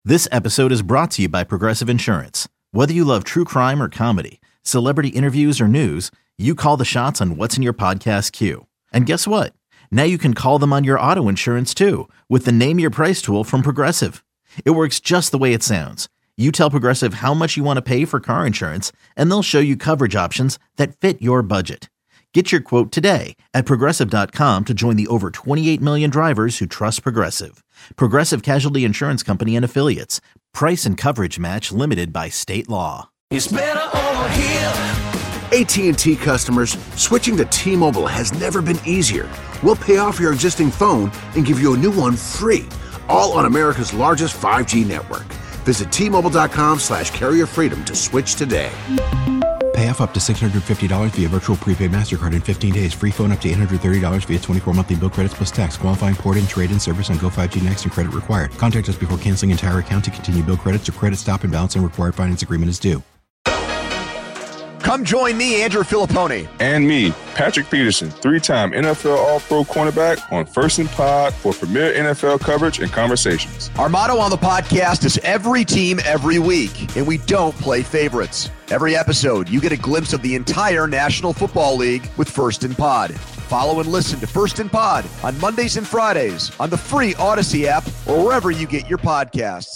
This episode is brought to you by Progressive Insurance. Whether you love true crime or comedy, celebrity interviews or news, you call the shots on what's in your podcast queue. And guess what? Now you can call them on your auto insurance too with the Name Your Price tool from Progressive. It works just the way it sounds. You tell Progressive how much you want to pay for car insurance, and they'll show you coverage options that fit your budget. Get your quote today at Progressive.com to join the over 28 million drivers who trust Progressive. Progressive Casualty Insurance Company and Affiliates. Price and coverage match limited by state law. It's better over here. AT&T customers, switching to T-Mobile has never been easier. We'll pay off your existing phone and give you a new one free, all on America's largest 5G network. Visit T-Mobile.com/carrier freedom to switch today. Pay off up to $650 via virtual prepaid MasterCard in 15 days. Free phone up to $830 via 24 monthly bill credits plus tax. Qualifying port-in, trade-in service on Go5G Next and credit required. Contact us before canceling entire account to continue bill credits or credit stop and balance and required finance agreement is due. Come join me, Andrew Filipponi. And me, Patrick Peterson, three-time NFL All-Pro cornerback on First and Pod for premier NFL coverage and conversations. Our motto on the podcast is every team, every week, and we don't play favorites. Every episode, you get a glimpse of the entire National Football League with First and Pod. Follow and listen to First and Pod on Mondays and Fridays on the free Odyssey app or wherever you get your podcasts.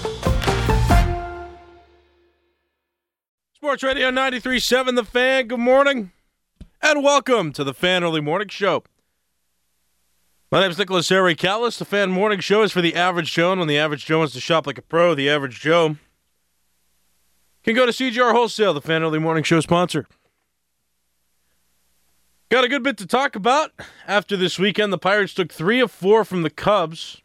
Sports Radio 93.7 The Fan, good morning, and welcome to the Fan Early Morning Show. My name is Nicholas Harry Callis. The Fan Morning Show is for the average Joe, and when the average Joe wants to shop like a pro, the average Joe can go to CGR Wholesale, the Fan Early Morning Show sponsor. Got a good bit to talk about. After this weekend, the Pirates took 3 of 4 from the Cubs.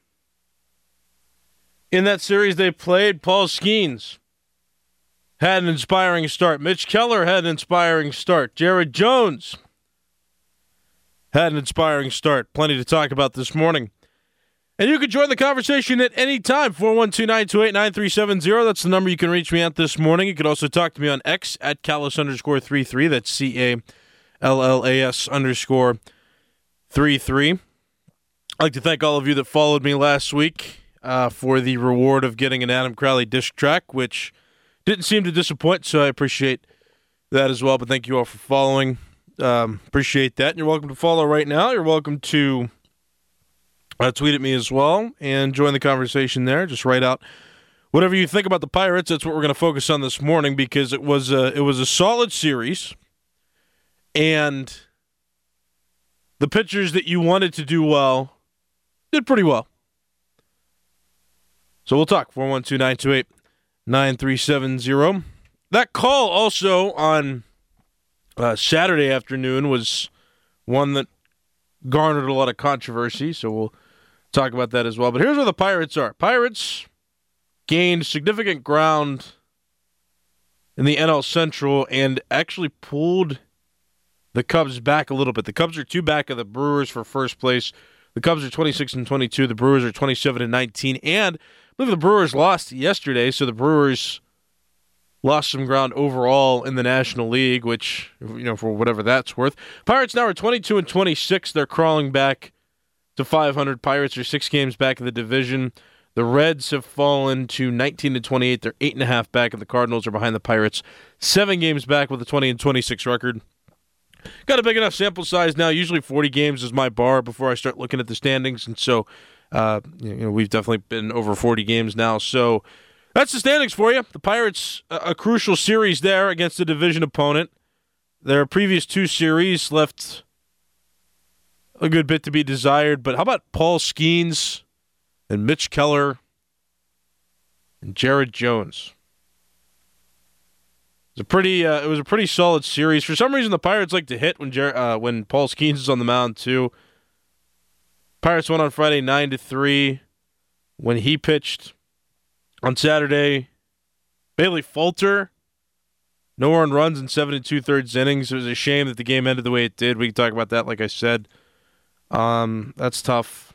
In that series they played, Paul Skeens had an inspiring start. Mitch Keller had an inspiring start. Jared Jones had an inspiring start. Plenty to talk about this morning. And you can join the conversation at any time, 412-928-9370. That's the number you can reach me at this morning. You can also talk to me on X at Callis_33. That's CALLAS_33. I'd like to thank all of you that followed me last week for the reward of getting an Adam Crowley disc track, which didn't seem to disappoint, so I appreciate that as well. But thank you all for following. Appreciate that. And you're welcome to follow right now. You're welcome to tweet at me as well and join the conversation there. Just write out whatever you think about the Pirates. That's what we're going to focus on this morning because it was a solid series, and the pitchers that you wanted to do well did pretty well. So we'll talk. 412-928-9370. That call also on Saturday afternoon was one that garnered a lot of controversy, so we'll talk about that as well. But here's where the Pirates are. Pirates gained significant ground in the NL Central and actually pulled the Cubs back a little bit. The Cubs are 2 back of the Brewers for first place. The Cubs are 26-22. The Brewers are 27-19. And I believe the Brewers lost yesterday, so the Brewers lost some ground overall in the National League, which, for whatever that's worth. Pirates now are 22-26. They're crawling back to 500. Pirates are 6 games back in the division. The Reds have fallen to 19-28. They're 8.5 back, and the Cardinals are behind the Pirates, 7 games back with a 20-26 record. Got a big enough sample size now. Usually 40 games is my bar before I start looking at the standings, and so we've definitely been over 40 games now. So that's the standings for you. The Pirates, a crucial series there against a division opponent. Their previous 2 series left a good bit to be desired, but how about Paul Skeens and Mitch Keller and Jared Jones? It was a pretty solid series. For some reason, the Pirates like to hit when Paul Skeens is on the mound too. Pirates won on Friday 9-3 when he pitched. On Saturday, Bailey Falter, no earned runs in 7 2/3 innings. It was a shame that the game ended the way it did. We can talk about that, like I said. That's tough.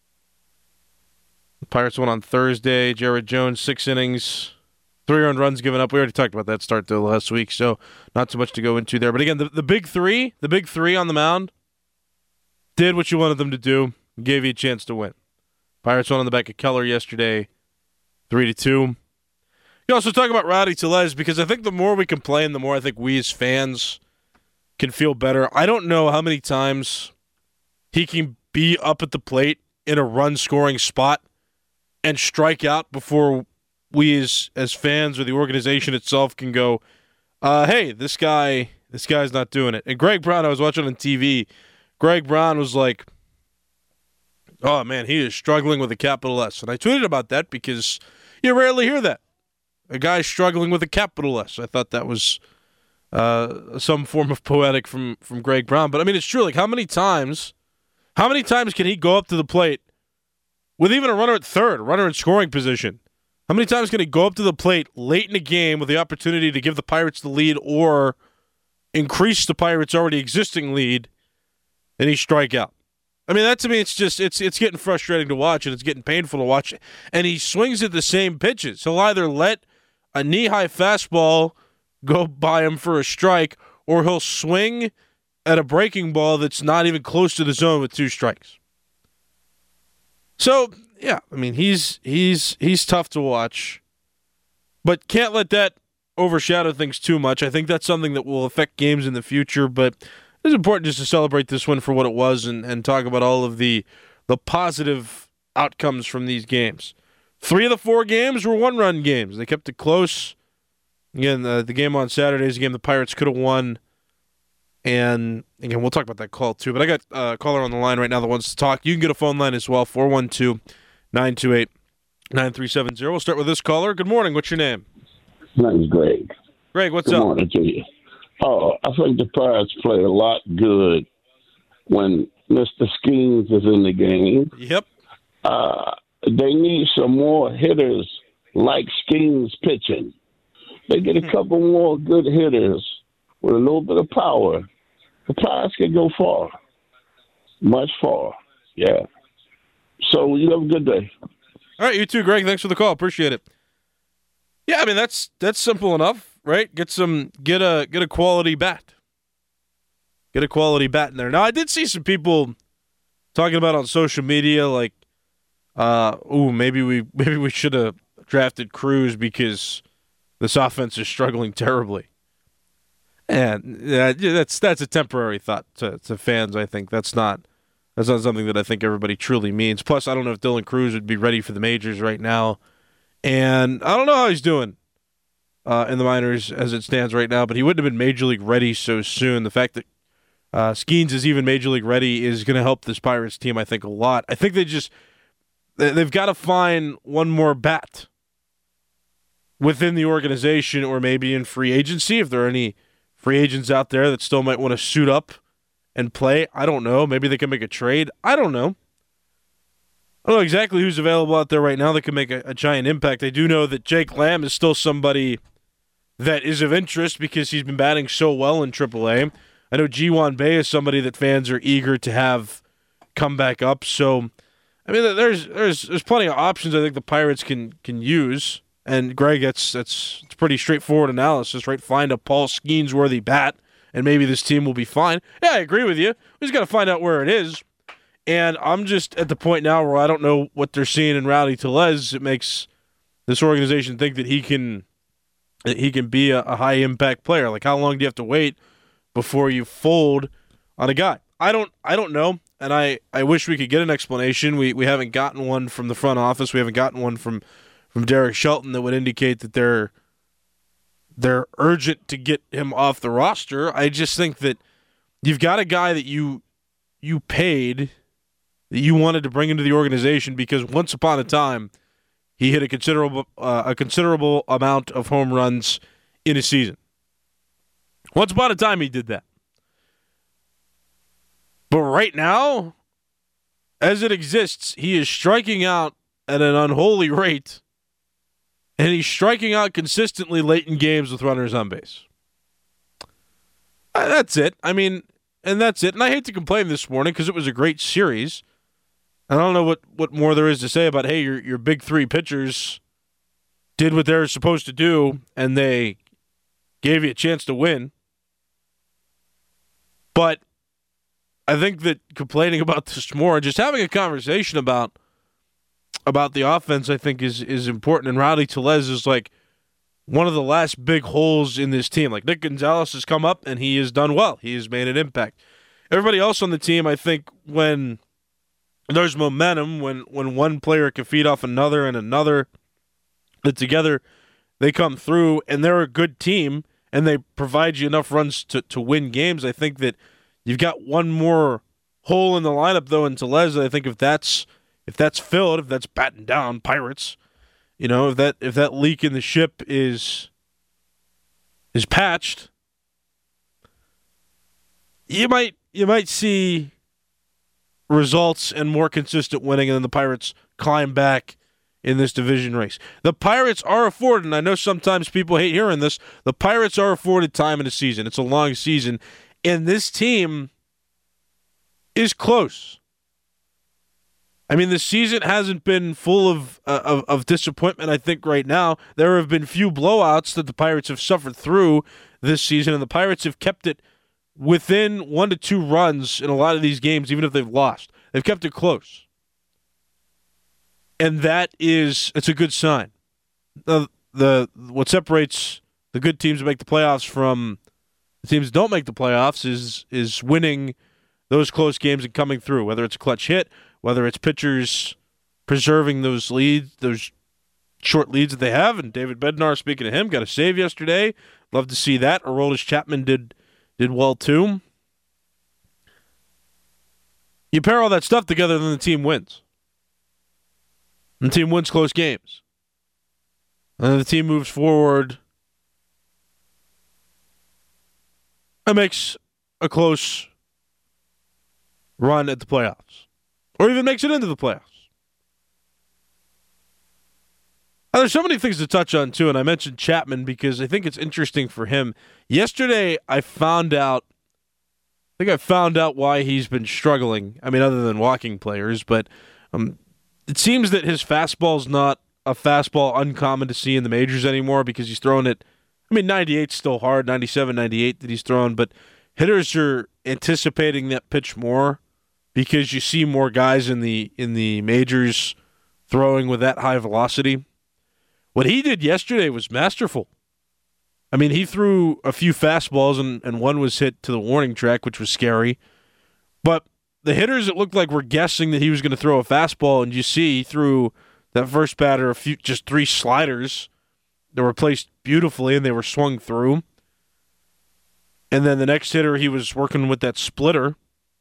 The Pirates won on Thursday. Jared Jones, 6 innings, 3 earned runs given up. We already talked about that start the last week, so not too much to go into there. But again, the big three on the mound did what you wanted them to do, gave you a chance to win. Pirates won on the back of Keller yesterday. 3-2. You also talk about Rowdy Tellez because I think the more we complain, the more I think we as fans can feel better. I don't know how many times he can be up at the plate in a run-scoring spot and strike out before we as fans or the organization itself can go, hey, this guy's not doing it. And Greg Brown, I was watching on TV, Greg Brown was like, oh, man, he is struggling with a capital S. And I tweeted about that because you rarely hear that. A guy struggling with a capital S. I thought that was some form of poetic from Greg Brown. But, I mean, it's true. Like, how many times can he go up to the plate with even a runner at third, a runner in scoring position? How many times can he go up to the plate late in the game with the opportunity to give the Pirates the lead or increase the Pirates' already existing lead, and he strike out? I mean, that to me, it's getting frustrating to watch, and it's getting painful to watch. And he swings at the same pitches. He'll either let a knee-high fastball go by him for a strike, or he'll swing at a breaking ball that's not even close to the zone with 2 strikes. So, yeah, I mean, he's tough to watch, but can't let that overshadow things too much. I think that's something that will affect games in the future, but it's important just to celebrate this one for what it was and talk about all of the positive outcomes from these games. 3 of the 4 games were one-run games. They kept it close. Again, the game on Saturday is a game the Pirates could have won. And, again, we'll talk about that call, too. But I got a caller on the line right now that wants to talk. You can get a phone line as well, 412-928-9370. We'll start with this caller. Good morning. What's your name? My name's Greg. Greg, what's up? Good morning to you. Oh, I think the Pirates play a lot good when Mr. Skeens is in the game. Yep. They need some more hitters like Skeens pitching. They get a couple more good hitters with a little bit of power. The Pirates can go far. Much far. Yeah. So you have a good day. All right, you too, Greg. Thanks for the call. Appreciate it. Yeah, I mean that's simple enough, right? Get a quality bat. Get a quality bat in there. Now I did see some people talking about on social media like, maybe we should have drafted Cruz because this offense is struggling terribly. And that's a temporary thought to fans. I think that's not something that I think everybody truly means. Plus, I don't know if Dylan Cruz would be ready for the majors right now, and I don't know how he's doing in the minors as it stands right now. But he wouldn't have been major league ready so soon. The fact that Skeens is even major league ready is going to help this Pirates team, I think, a lot. I think they've got to find one more bat within the organization, or maybe in free agency if there are any free agents out there that still might want to suit up and play. I don't know. Maybe they can make a trade. I don't know. I don't know exactly who's available out there right now that can make a giant impact. I do know that Jake Lamb is still somebody that is of interest because he's been batting so well in AAA. I know Ji-Hwan Bae is somebody that fans are eager to have come back up. So, I mean, there's plenty of options I think the Pirates can use. And Greg, it's pretty straightforward analysis, right? Find a Paul Skeens-worthy bat, and maybe this team will be fine. Yeah, I agree with you. We just got to find out where it is. And I'm just at the point now where I don't know what they're seeing in Rowdy Tellez. It makes this organization think that he can be a high-impact player. Like, how long do you have to wait before you fold on a guy? I don't know, and I wish we could get an explanation. We haven't gotten one from the front office. We haven't gotten one from Derek Shelton that would indicate that they're urgent to get him off the roster. I just think that you've got a guy that you paid, that you wanted to bring into the organization because once upon a time he hit a considerable amount of home runs in a season. Once upon a time he did that. But right now, as it exists, he is striking out at an unholy rate. And he's striking out consistently late in games with runners on base. That's it. I mean, and that's it. And I hate to complain this morning because it was a great series. I don't know what more there is to say about, hey, your big 3 pitchers did what they were supposed to do, and they gave you a chance to win. But I think that complaining about this more, just having a conversation about about the offense I think is important. And Rowdy Tellez is like one of the last big holes in this team. Like Nick Gonzalez has come up and he has done well. He has made an impact. Everybody else on the team, I think when there's momentum, when one player can feed off another and another, that together they come through and they're a good team and they provide you enough runs to win games. I think that you've got one more hole in the lineup though in Tellez. I think if that's filled, if that's battened down, Pirates, if that leak in the ship is patched, you might see results and more consistent winning, and then the Pirates climb back in this division race. The Pirates are afforded, and I know sometimes people hate hearing this, the Pirates are afforded time in the season. It's a long season, and this team is close. I mean, the season hasn't been full of disappointment, I think, right now. There have been few blowouts that the Pirates have suffered through this season, and the Pirates have kept it within 1 to 2 runs in a lot of these games, even if they've lost. They've kept it close. And it's a good sign. What separates the good teams that make the playoffs from the teams that don't make the playoffs is winning those close games and coming through, whether it's a clutch hit, whether it's pitchers preserving those leads, those short leads that they have. And David Bednar, speaking of him, got a save yesterday. Love to see that. Aroldis Chapman did well too. You pair all that stuff together, then the team wins. And the team wins close games. And then the team moves forward and makes a close run at the playoffs. Or even makes it into the playoffs. Now, there's so many things to touch on, too, and I mentioned Chapman because I think it's interesting for him. Yesterday, I found out why he's been struggling. I mean, other than walking players, but it seems that his fastball's not a fastball uncommon to see in the majors anymore because he's throwing it. I mean, 98's still hard, 97, 98 that he's throwing, but hitters are anticipating that pitch more because you see more guys in the majors throwing with that high velocity. What he did yesterday was masterful. I mean, he threw a few fastballs and one was hit to the warning track, which was scary. But the hitters, it looked like were guessing that he was going to throw a fastball, and you see he threw that first batter just 3 sliders that were placed beautifully and they were swung through. And then the next hitter, he was working with that splitter.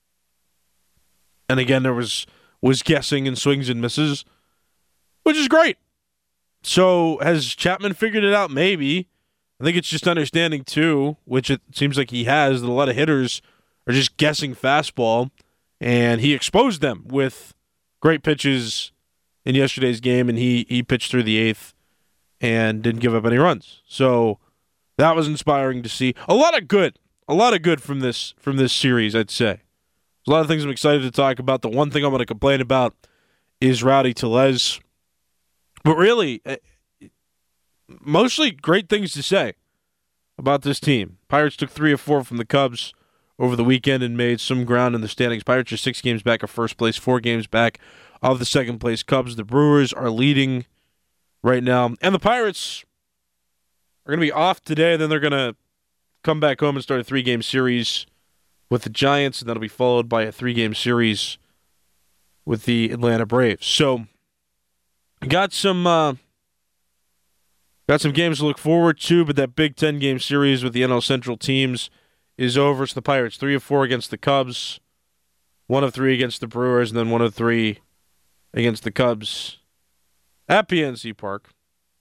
And again, there was guessing and swings and misses, which is great. So has Chapman figured it out? Maybe. I think it's just understanding, too, which it seems like he has, that a lot of hitters are just guessing fastball, and he exposed them with great pitches in yesterday's game, and he pitched through the 8th and didn't give up any runs. So that was inspiring to see. A lot of good from this series, I'd say. There's a lot of things I'm excited to talk about. The one thing I'm going to complain about is Rowdy Tellez. But really, mostly great things to say about this team. Pirates took 3 of 4 from the Cubs over the weekend and made some ground in the standings. Pirates are 6 games back of first place, 4 games back of the second place Cubs. The Brewers are leading right now. And the Pirates are going to be off today. Then they're going to come back home and start a 3-game series with the Giants, and that'll be followed by a 3-game series with the Atlanta Braves. So, got some games to look forward to, but that Big 10-game series with the NL Central teams is over. So the Pirates 3 of 4 against the Cubs, 1 of 3 against the Brewers, and then 1 of 3 against the Cubs at PNC Park.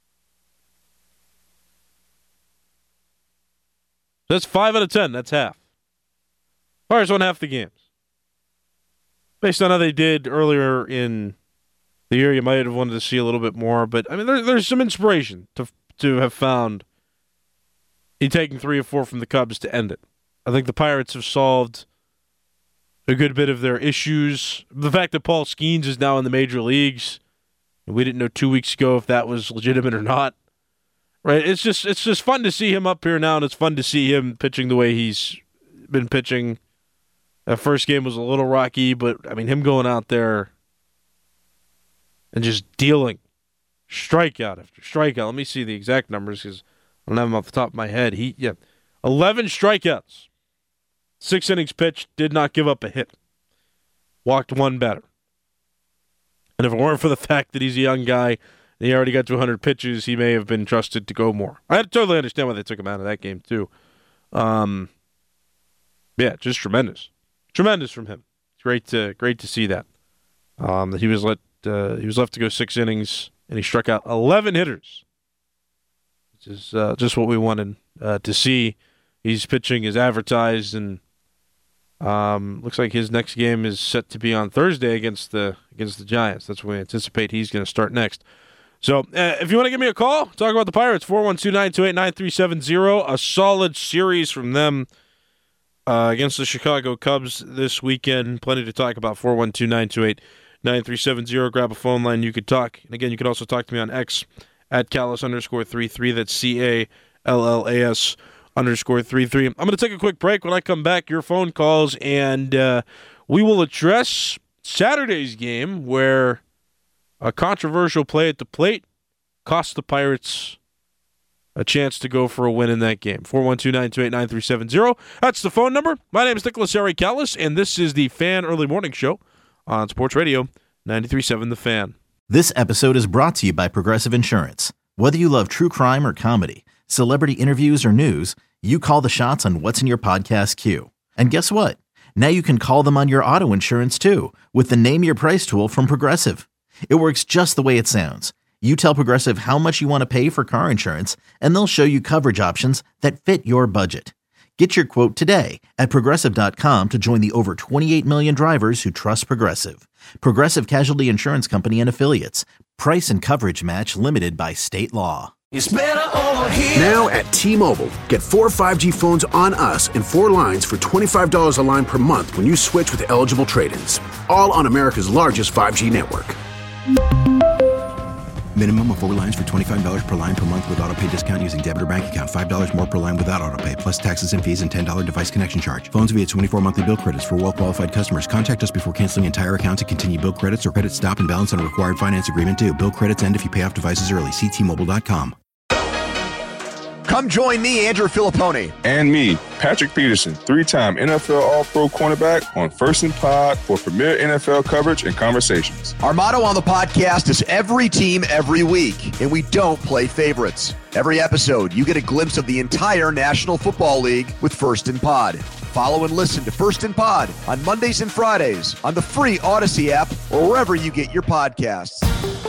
That's 5 out of 10. That's half. Pirates won half the games. Based on how they did earlier in the year, you might have wanted to see a little bit more. But, I mean, there's some inspiration to have found in taking 3 of 4 from the Cubs to end it. I think the Pirates have solved a good bit of their issues. The fact that Paul Skeens is now in the major leagues, and we didn't know 2 weeks ago if that was legitimate or not. Right? It's just fun to see him up here now, and it's fun to see him pitching the way he's been pitching. That first game was a little rocky, but, I mean, him going out there and just dealing strikeout after strikeout. Let me see the exact numbers because I don't have them off the top of my head. 11 strikeouts, 6 innings pitched, did not give up a hit, walked one batter. And if it weren't for the fact that he's a young guy and he already got to 100 pitches, he may have been trusted to go more. I totally understand why they took him out of that game too. Just tremendous. Tremendous from him. It's great to see that. That he was left to go 6 innings and he struck out 11 hitters. Which is just what we wanted to see. He's pitching as advertised, and looks like his next game is set to be on Thursday against the Giants. That's when we anticipate he's going to start next. So if you want to give me a call, talk about the Pirates, 412-928-9370. A solid series from them against the Chicago Cubs this weekend. Plenty to talk about. 412-928-9370. Grab a phone line. You could talk. And again, you can also talk to me on X at Callas_33. That's CALLAS_33. I'm going to take a quick break. When I come back, your phone calls, and we will address Saturday's game where a controversial play at the plate cost the Pirates a chance to go for a win in that game. 412-928-9370. That's the phone number. My name is Nicholas Harry Callas, and this is the Fan Early Morning Show on Sports Radio 93.7 The Fan. This episode is brought to you by Progressive Insurance. Whether you love true crime or comedy, celebrity interviews or news, you call the shots on what's in your podcast queue. And guess what? Now you can call them on your auto insurance too with the Name Your Price tool from Progressive. It works just the way it sounds. You tell Progressive how much you want to pay for car insurance, and they'll show you coverage options that fit your budget. Get your quote today at Progressive.com to join the over 28 million drivers who trust Progressive. Progressive Casualty Insurance Company and Affiliates. Price and coverage match limited by state law. It's better over here. Now at T-Mobile, get 4 5G phones on us and 4 lines for $25 a line per month when you switch with eligible trade-ins. All on America's largest 5G network. Minimum of 4 lines for $25 per line per month with autopay discount using debit or bank account. $5 more per line without autopay, plus taxes and fees and $10 device connection charge. Phones via 24 monthly bill credits for well-qualified customers. Contact us before canceling entire account to continue bill credits or credit stop and balance on required finance agreement due. Bill credits end if you pay off devices early. See T-Mobile.com. Come join me, Andrew Filippone. And me, Patrick Peterson, 3-time NFL All-Pro cornerback on First and Pod for premier NFL coverage and conversations. Our motto on the podcast is every team, every week, and we don't play favorites. Every episode, you get a glimpse of the entire National Football League with First and Pod. Follow and listen to First and Pod on Mondays and Fridays on the free Odyssey app or wherever you get your podcasts.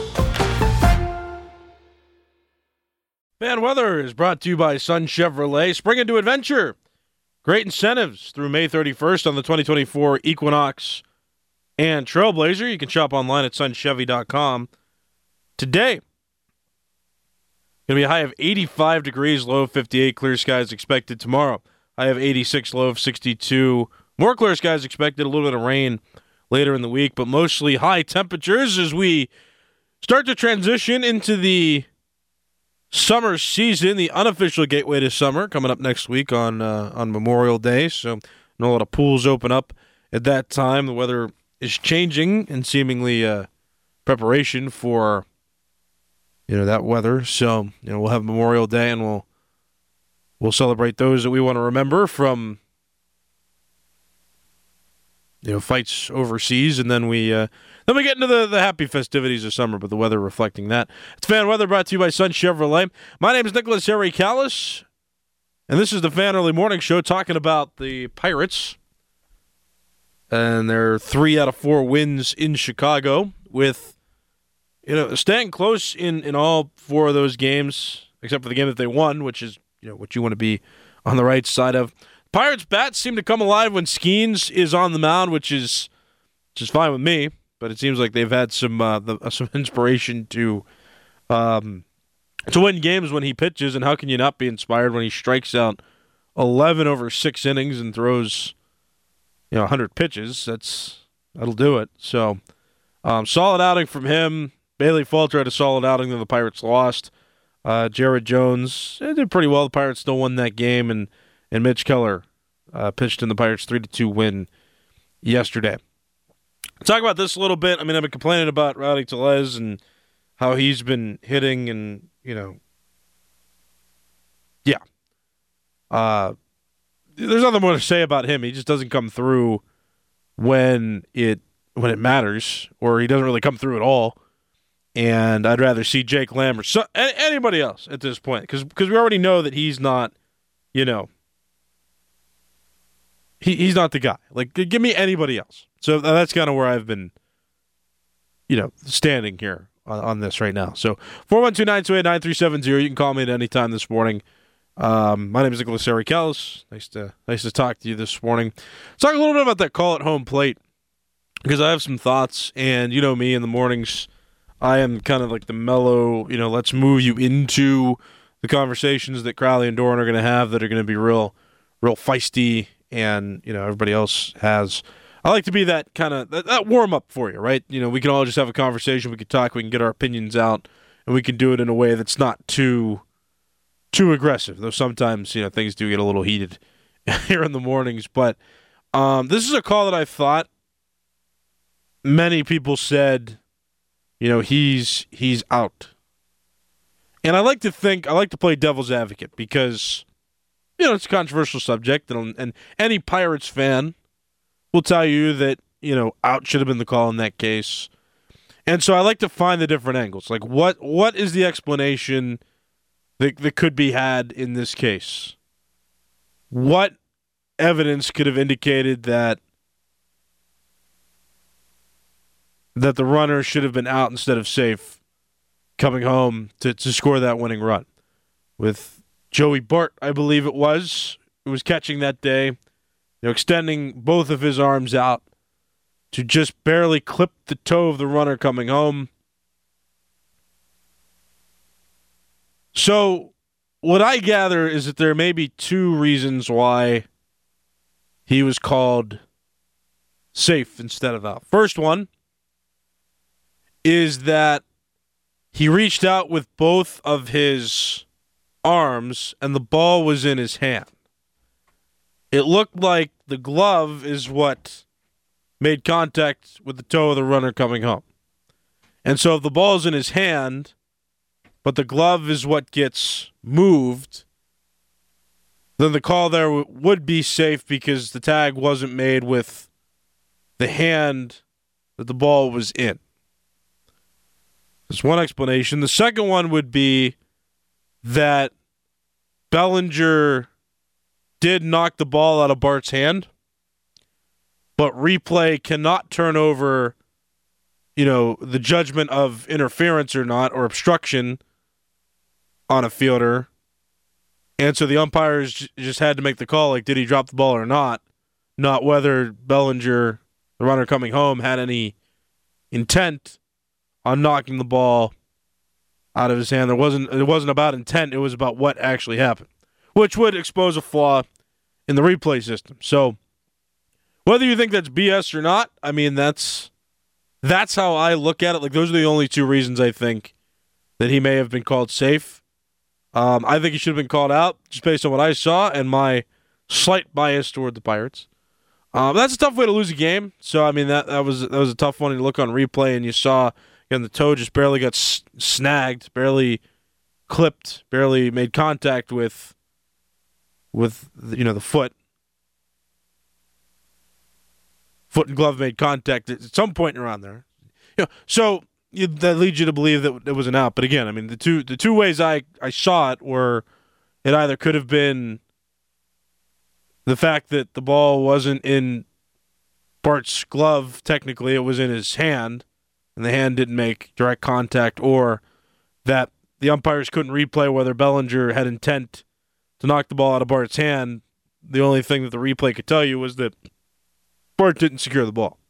Fan Weather is brought to you by Sun Chevrolet. Spring into adventure. Great incentives through May 31st on the 2024 Equinox and Trailblazer. You can shop online at sunchevy.com. Today, going to be a high of 85 degrees, low of 58. Clear skies expected tomorrow. High of 86, low of 62. More clear skies expected, a little bit of rain later in the week, but mostly high temperatures as we start to transition into the summer season, the unofficial gateway to summer, coming up next week on Memorial Day. So, I know a lot of pools open up at that time. The weather is changing and seemingly preparation for that weather. So, we'll have Memorial Day and we'll celebrate those that we want to remember from fights overseas, and then we get into the happy festivities of summer, but the weather reflecting that. It's Fan Weather brought to you by Sun Chevrolet. My name is Nicholas Harry Callas, and this is the Fan Early Morning Show talking about the Pirates and their 3 out of 4 wins in Chicago, with staying close in all 4 of those games, except for the game that they won, which is what you want to be on the right side of. Pirates bats seem to come alive when Skeens is on the mound, which is fine with me. But it seems like they've had some inspiration to win games when he pitches. And how can you not be inspired when he strikes out 11 over 6 innings and throws 100 pitches? That'll do it. So solid outing from him. Bailey Falter had a solid outing, then the Pirates lost. Jared Jones did pretty well. The Pirates still won that game, and Mitch Keller pitched in the Pirates' 3-2 win yesterday. Talk about this a little bit. I mean, I've been complaining about Rowdy Tellez and how he's been hitting and, there's nothing more to say about him. He just doesn't come through when it matters, or he doesn't really come through at all. And I'd rather see Jake Lamb or anybody else at this point, because we already know that he's not, he's not the guy. Like, give me anybody else. So that's kind of where I've been, standing here on this right now. So 412-928-9370. You can call me at any time this morning. My name is Nicholas Arikellis. Nice to talk to you this morning. Let's talk a little bit about that call at home plate, because I have some thoughts, and you know me, in the mornings, I am kind of like the mellow, let's move you into the conversations that Crowley and Doran are going to have that are going to be real feisty, and, everybody else has. I like to be that kind of that warm-up for you, right? We can all just have a conversation, we can talk, we can get our opinions out, and we can do it in a way that's not too aggressive, though sometimes, things do get a little heated here in the mornings. But this is a call that I thought many people said, he's out. And I like to play devil's advocate because, it's a controversial subject, and any Pirates fan will tell you that, out should have been the call in that case. And so I like to find the different angles. Like, what is the explanation that could be had in this case? What evidence could have indicated that the runner should have been out instead of safe coming home to score that winning run? With Joey Bart, I believe it was, who was catching that day, extending both of his arms out to just barely clip the toe of the runner coming home. So what I gather is that there may be two reasons why he was called safe instead of out. First one is that he reached out with both of his arms and the ball was in his hand. It looked like the glove is what made contact with the toe of the runner coming home. And so if the ball's in his hand, but the glove is what gets moved, then the call there would be safe because the tag wasn't made with the hand that the ball was in. That's one explanation. The second one would be that Bellinger did knock the ball out of Bart's hand, but replay cannot turn over, the judgment of interference or not, or obstruction on a fielder. And so the umpires just had to make the call, like, did he drop the ball or not whether Bellinger, the runner coming home, had any intent on knocking the ball out of his hand. It wasn't about intent, it was about what actually happened, which would expose a flaw in the replay system. So whether you think that's BS or not, I mean, that's how I look at it. Like, those are the only two reasons I think that he may have been called safe. I think he should have been called out just based on what I saw and my slight bias toward the Pirates. That's a tough way to lose a game. So, I mean, that was a tough one to look on replay, and you saw, again, the toe just barely got snagged, barely clipped, barely made contact with the foot. Foot and glove made contact at some point around there. So that leads you to believe that it was an out. But again, I mean, the two ways I saw it were, it either could have been the fact that the ball wasn't in Bart's glove, technically it was in his hand, and the hand didn't make direct contact, or that the umpires couldn't replay whether Bellinger had intent to knock the ball out of Bart's hand. The only thing that the replay could tell you was that Bart didn't secure the ball.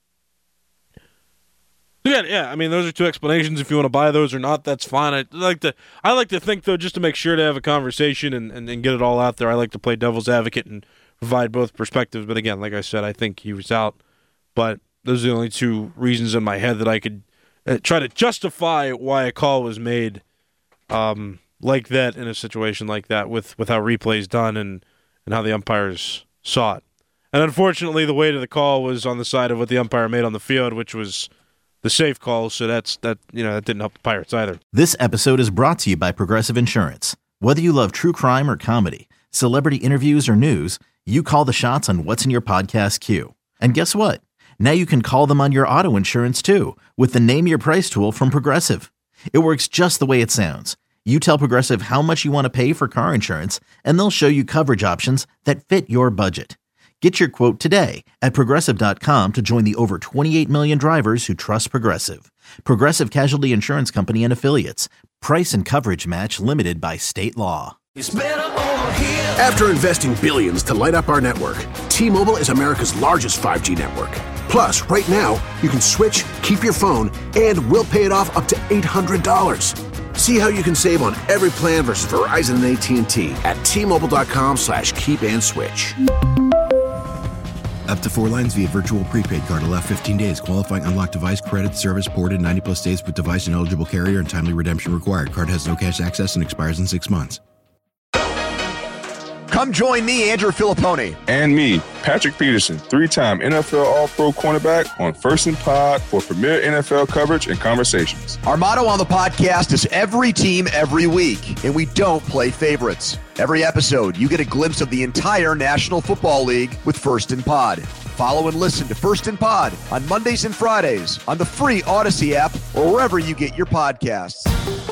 Again, yeah, I mean, those are two explanations. If you want to buy those or not, that's fine. I like to think, though, just to make sure to have a conversation and get it all out there, I like to play devil's advocate and provide both perspectives. But again, like I said, I think he was out. But those are the only two reasons in my head that I could try to justify why a call was made like that in a situation like that with how replay is done and how the umpires saw it. And unfortunately, the weight of the call was on the side of what the umpire made on the field, which was the safe call. So that didn't help the Pirates either. This episode is brought to you by Progressive Insurance. Whether you love true crime or comedy, celebrity interviews or news, you call the shots on what's in your podcast queue. And guess what? Now you can call them on your auto insurance too with the Name Your Price tool from Progressive. It works just the way it sounds. You tell Progressive how much you want to pay for car insurance, and they'll show you coverage options that fit your budget. Get your quote today at Progressive.com to join the over 28 million drivers who trust Progressive. Progressive Casualty Insurance Company and Affiliates. Price and coverage match limited by state law. It's better over here. After investing billions to light up our network, T-Mobile is America's largest 5G network. Plus, right now, you can switch, keep your phone, and we'll pay it off up to $800. See how you can save on every plan versus Verizon and AT&T at T-Mobile.com/keep-and-switch. Up to 4 lines via virtual prepaid card. Allow 15 days. Qualifying unlocked device credit service ported 90-plus days with device and eligible carrier and timely redemption required. Card has no cash access and expires in 6 months. Come join me, Andrew Filippone. And me, Patrick Peterson, 3-time NFL All-Pro cornerback on First and Pod for premier NFL coverage and conversations. Our motto on the podcast is every team, every week, and we don't play favorites. Every episode, you get a glimpse of the entire National Football League with First and Pod. Follow and listen to First and Pod on Mondays and Fridays on the free Odyssey app or wherever you get your podcasts.